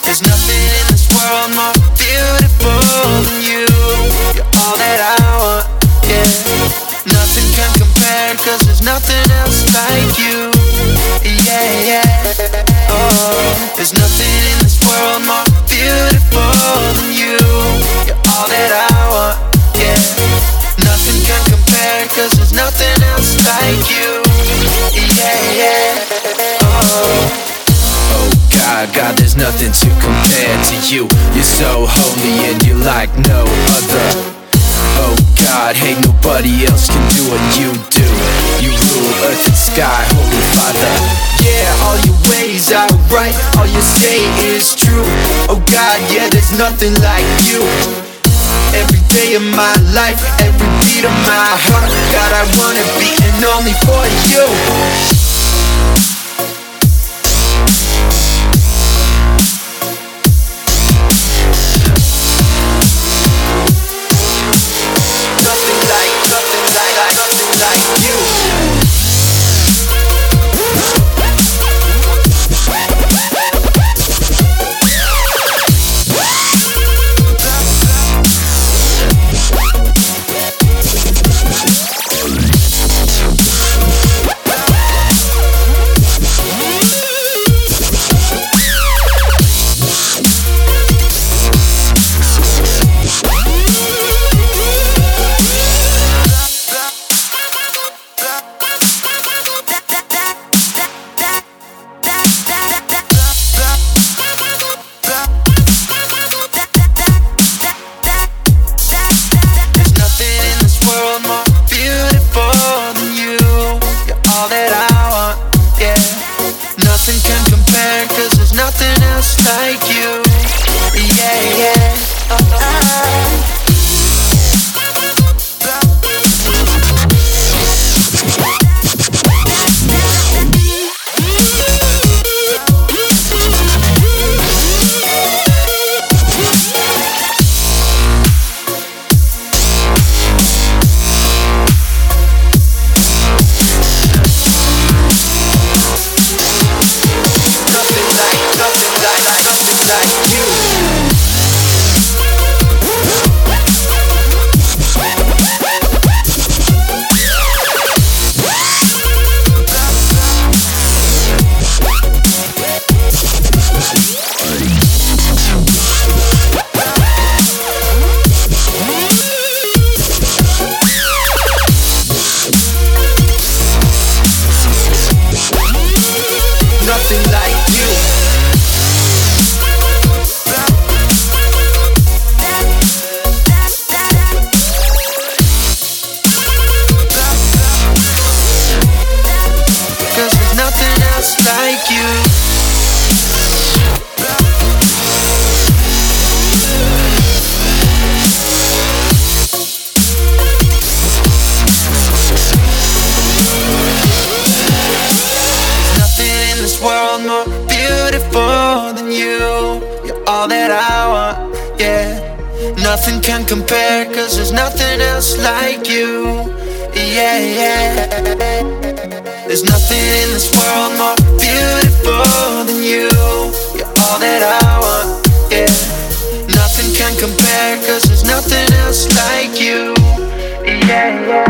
There's nothing in this world more beautiful than you. You're all that I want, yeah. Nothing can compare, cause there's nothing else like you. Yeah, yeah, oh. There's nothing in this world more beautiful than you. You're all that I want, yeah. Nothing can compare, cause there's nothing else like you. Yeah, yeah, oh. Oh God, God, there's nothing to compare to you. You're so holy and you're like no other. Oh God, hey, nobody else can do what you do. You rule earth and sky, Holy Father. Yeah, all your ways are right, all you say is true. Oh God, yeah, there's nothing like you. Every day of my life, every beat of my heart, God, I wanna be and only for you. Nothing can compare, cause there's nothing else like you. Yeah, yeah, nothing like you. Cause there's nothing else like you. World more beautiful than you. You're all that I want, yeah. Nothing can compare, cause there's nothing else like you. Yeah, yeah. There's nothing in this world more beautiful than you. You're all that I want, yeah. Nothing can compare, cause there's nothing else like you. Yeah, yeah.